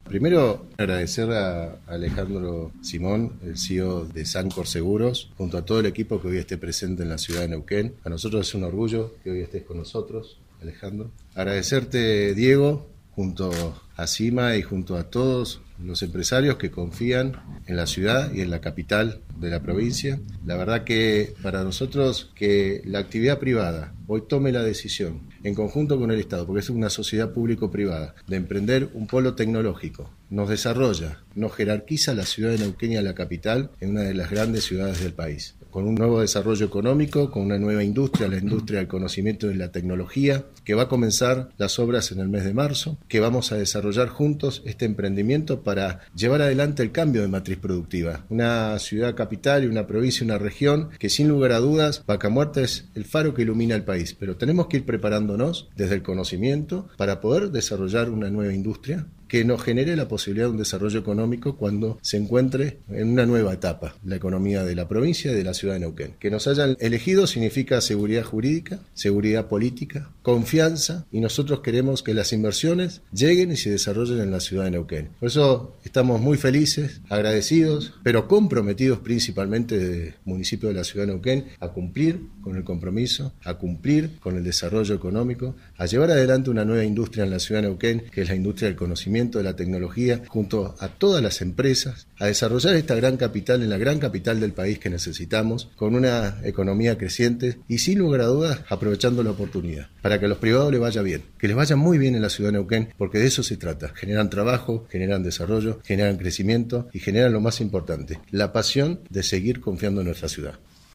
Primero, agradecer a Alejandro Simón, el CEO de Sancor Seguros, junto a todo el equipo que hoy esté presente en la ciudad de Neuquén. A nosotros es un orgullo que hoy estés con nosotros, Alejandro. Agradecerte, Diego, junto a CIMA y junto a todos los empresarios que confían en la ciudad y en la capital de la provincia. La verdad que para nosotros que la actividad privada hoy tome la decisión, en conjunto con el Estado, porque es una sociedad público-privada, de emprender un polo tecnológico, nos desarrolla, nos jerarquiza la ciudad de Neuquén y a la capital en una de las grandes ciudades del país, con un nuevo desarrollo económico, con una nueva industria, la industria del conocimiento y de la tecnología, que va a comenzar las obras en el mes de marzo, que vamos a desarrollar juntos este emprendimiento para llevar adelante el cambio de matriz productiva. Una ciudad capital y una provincia, una región que sin lugar a dudas, Vaca Muerta es el faro que ilumina el país, pero tenemos que ir preparándonos desde el conocimiento para poder desarrollar una nueva industria que nos genere la posibilidad de un desarrollo económico cuando se encuentre en una nueva etapa la economía de la provincia y de la ciudad de Neuquén. Que nos hayan elegido significa seguridad jurídica, seguridad política, confianza, y nosotros queremos que las inversiones lleguen y se desarrollen en la ciudad de Neuquén. Por eso estamos muy felices, agradecidos, pero comprometidos principalmente del municipio de la ciudad de Neuquén a cumplir con el compromiso, a cumplir con el desarrollo económico, a llevar adelante una nueva industria en la ciudad de Neuquén, que es la industria del conocimiento, de la tecnología, junto a todas las empresas, a desarrollar esta gran capital en la gran capital del país que necesitamos, con una economía creciente y sin lugar a dudas aprovechando la oportunidad, para que a los privados les vaya bien, que les vaya muy bien en la ciudad de Neuquén, porque de eso se trata. Generan trabajo, generan desarrollo, generan crecimiento y generan lo más importante, la pasión de seguir confiando en nuestra ciudad.